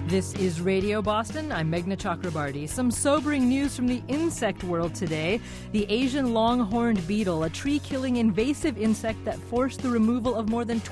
This is Radio Boston. I'm Meghna Chakrabarty. Some sobering news from the insect world today. The Asian longhorned beetle, a tree-killing invasive insect that forced the removal of more than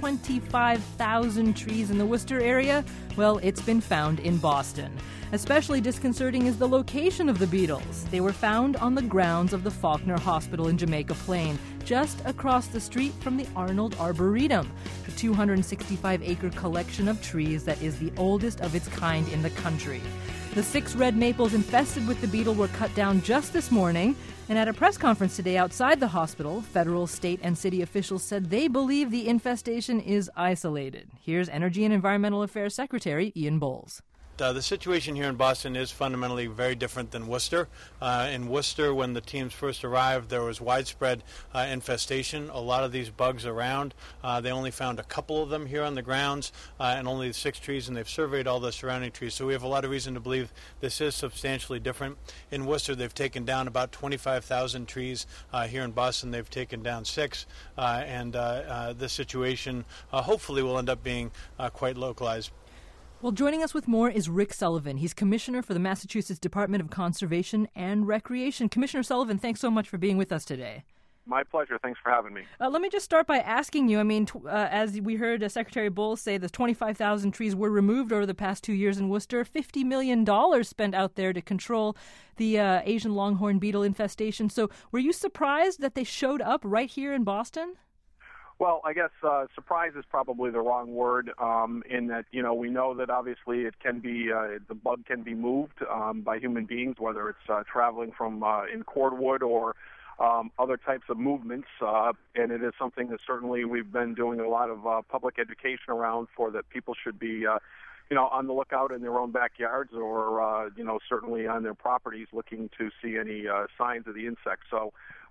25,000 trees in the Worcester area, well, it's been found in Boston. Especially disconcerting is the location of the beetles. They were found on the grounds of the Faulkner Hospital in Jamaica Plain, just across the street from the Arnold Arboretum, the 265-acre collection of trees that is the oldest of its kind in the country. The 6 red maples infested with the beetle were cut down just this morning, and at a press conference today outside the hospital, federal, state, and city officials said they believe the infestation is isolated. Here's Energy and Environmental Affairs Secretary Ian Bowles. The situation here in Boston is fundamentally very different than Worcester. In Worcester, when the teams first arrived, there was widespread infestation. A lot of these bugs around. They only found a couple of them here on the grounds and only 6 trees, and they've surveyed all the surrounding trees. So we have a lot of reason to believe this is substantially different. In Worcester, they've taken down about 25,000 trees. Here in Boston, they've taken down 6. And the situation hopefully will end up being quite localized. Well, joining us with more is Rick Sullivan. He's Commissioner for the Massachusetts Department of Conservation and Recreation. Commissioner Sullivan, thanks so much for being with us today. My pleasure. Thanks for having me. Let me just start by asking you, as we heard Secretary Bowles say, the 25,000 trees were removed over the past 2 years in Worcester, $50 million spent out there to control the Asian longhorn beetle infestation. So were you surprised that they showed up right here in Boston? Well, I guess surprise is probably the wrong word in that, we know that obviously it can be, the bug can be moved by human beings, whether it's traveling from in cordwood or other types of movements. And it is something that certainly we've been doing a lot of public education around for, that people should be on the lookout in their own backyards or, certainly on their properties looking to see any signs of the insect. So,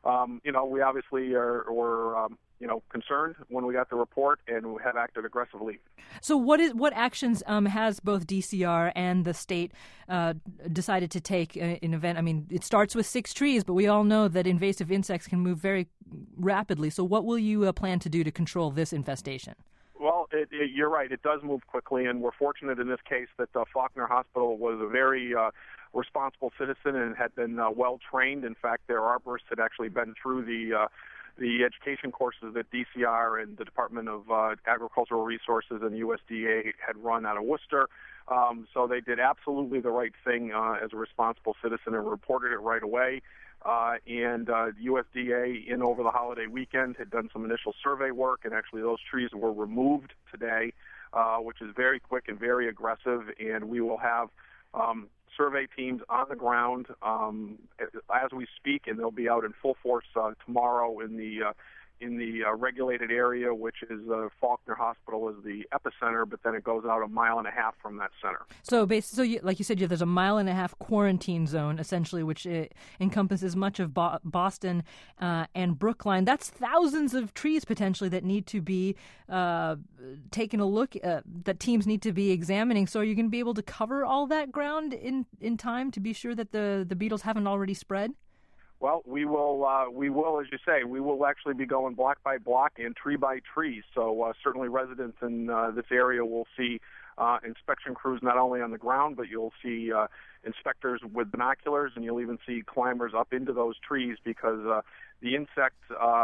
we obviously were concerned when we got the report, and we have acted aggressively. So what actions has both DCR and the state decided to take in event? I mean, it starts with 6 trees, but we all know that invasive insects can move very rapidly. So what will you plan to do to control this infestation? Well, you're right. It does move quickly, and we're fortunate in this case that Faulkner Hospital was a very responsible citizen and had been well-trained. In fact, their arborists had actually been through the education courses that DCR and the Department of Agricultural Resources and USDA had run out of Worcester. So they did absolutely the right thing as a responsible citizen and reported it right away. And USDA, over the holiday weekend, had done some initial survey work, and actually those trees were removed today, which is very quick and very aggressive. And we will have survey teams on the ground as we speak, and they'll be out in full force tomorrow in the regulated area, which is Faulkner Hospital is the epicenter, but then it goes out 1.5 miles from that center. So, like you said, there's 1.5 mile quarantine zone, essentially, which encompasses much of Boston and Brookline. That's thousands of trees, potentially, that need to be taken a look at, that teams need to be examining. So are you going to be able to cover all that ground in time to be sure that the beetles haven't already spread? Well, we will, as you say, we will actually be going block by block and tree by tree. So certainly residents in this area will see inspection crews not only on the ground, but you'll see inspectors with binoculars, and you'll even see climbers up into those trees because the insect,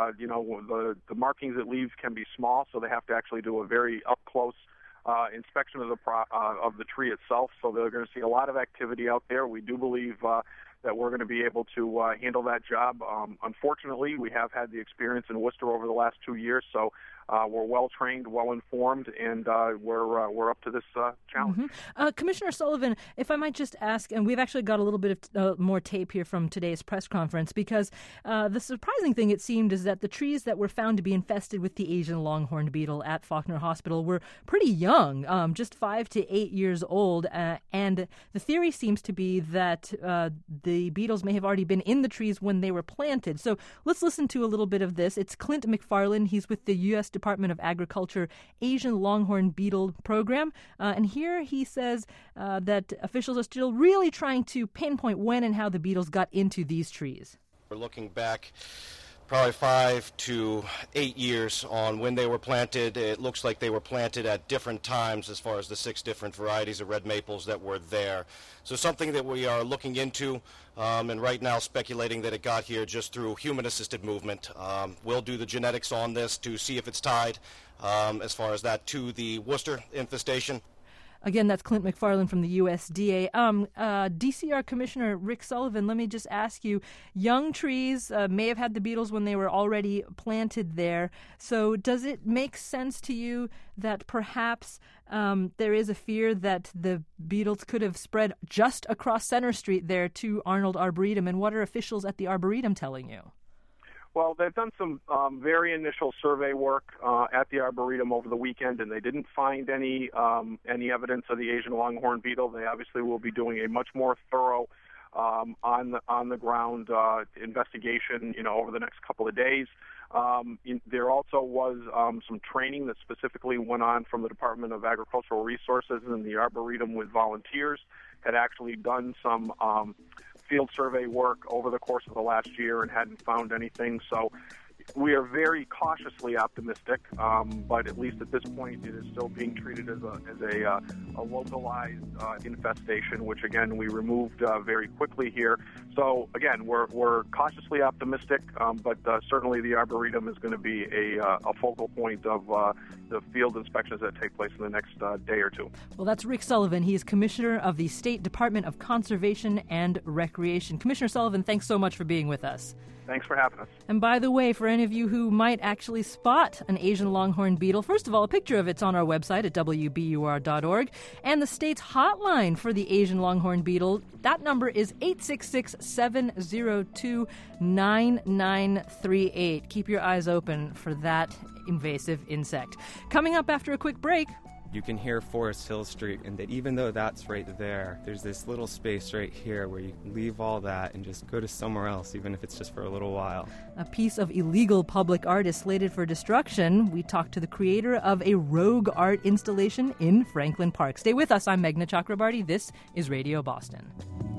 the markings it leaves can be small, so they have to actually do a very up-close inspection of the tree itself. So they're going to see a lot of activity out there. We do believe that we're going to be able to handle that job. Unfortunately, we have had the experience in Worcester over the last 2 years, so we're well-trained, well-informed, and we're up to this challenge. Mm-hmm. Commissioner Sullivan, if I might just ask, and we've actually got a little bit of more tape here from today's press conference, because the surprising thing, it seemed, is that the trees that were found to be infested with the Asian longhorned beetle at Faulkner Hospital were pretty young, just 5 to 8 years old, and the theory seems to be that the beetles may have already been in the trees when they were planted. So let's listen to a little bit of this. It's Clint McFarland. He's with the U.S. Department of Agriculture Asian Longhorn Beetle Program. And here he says that officials are still really trying to pinpoint when and how the beetles got into these trees. We're looking back probably 5 to 8 years on when they were planted. It looks like they were planted at different times as far as the 6 different varieties of red maples that were there. So something that we are looking into, and right now speculating that it got here just through human-assisted movement. We'll do the genetics on this to see if it's tied as far as that to the Worcester infestation. Again, that's Clint McFarland from the USDA. DCR Commissioner Rick Sullivan, let me just ask you, young trees may have had the beetles when they were already planted there. So does it make sense to you that perhaps there is a fear that the beetles could have spread just across Center Street there to Arnold Arboretum? And what are officials at the Arboretum telling you? Well, they've done some very initial survey work at the Arboretum over the weekend, and they didn't find any evidence of the Asian longhorn beetle. They obviously will be doing a much more thorough on the ground investigation, over the next couple of days. There also was some training that specifically went on from the Department of Agricultural Resources and the Arboretum with volunteers, had actually done some field survey work over the course of the last year and hadn't found anything. So we are very cautiously optimistic, but at least at this point it is still being treated as a localized infestation, which again we removed very quickly here. So again, we're cautiously optimistic, but certainly the Arboretum is going to be a focal point of the field inspections that take place in the next day or two. Well, that's Rick Sullivan. He is Commissioner of the State Department of Conservation and Recreation. Commissioner Sullivan, thanks so much for being with us. Thanks for having us. And by the way, for any of you who might actually spot an Asian longhorn beetle, first of all, a picture of it's on our website at WBUR.org. And the state's hotline for the Asian longhorn beetle, that number is 866-702-9938. Keep your eyes open for that invasive insect. Coming up after a quick break, you can hear Forest Hill Street, and that even though that's right there, there's this little space right here where you can leave all that and just go to somewhere else, even if it's just for a little while. A piece of illegal public art is slated for destruction. We talked to the creator of a rogue art installation in Franklin Park. Stay with us. I'm Meghna Chakrabarty. This is Radio Boston.